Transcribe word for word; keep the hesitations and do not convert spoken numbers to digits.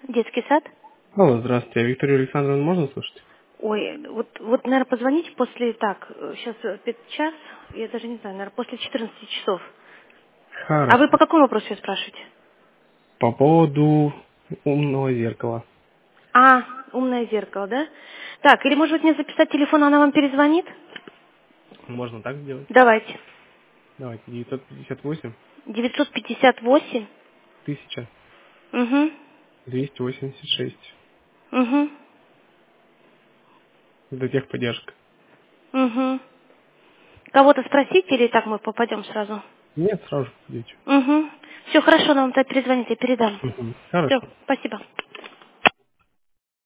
Детский сад? Алло, здравствуйте. А Викторию Александровну можно слушать? Ой, вот, вот, наверное, позвоните после, так, сейчас час, я даже не знаю, наверное, после четырнадцати часов. А вы Хорошо. по какому вопросу её спрашиваете? По поводу умного зеркала. А, умное зеркало, да? Так, или, может быть, мне записать телефон, она вам перезвонит? Можно так сделать? Давайте. Давайте. девятьсот пятьдесят восемь девятьсот пятьдесят восемь. тысяча Угу. двести восемьдесят шесть. Угу. Это техподдержка. Угу. Кого-то спросить или так мы попадем сразу? Нет, сразу же идете. Угу. Все хорошо, нам тогда перезвоните, я передам. Мгм. Все, Хорошо. спасибо.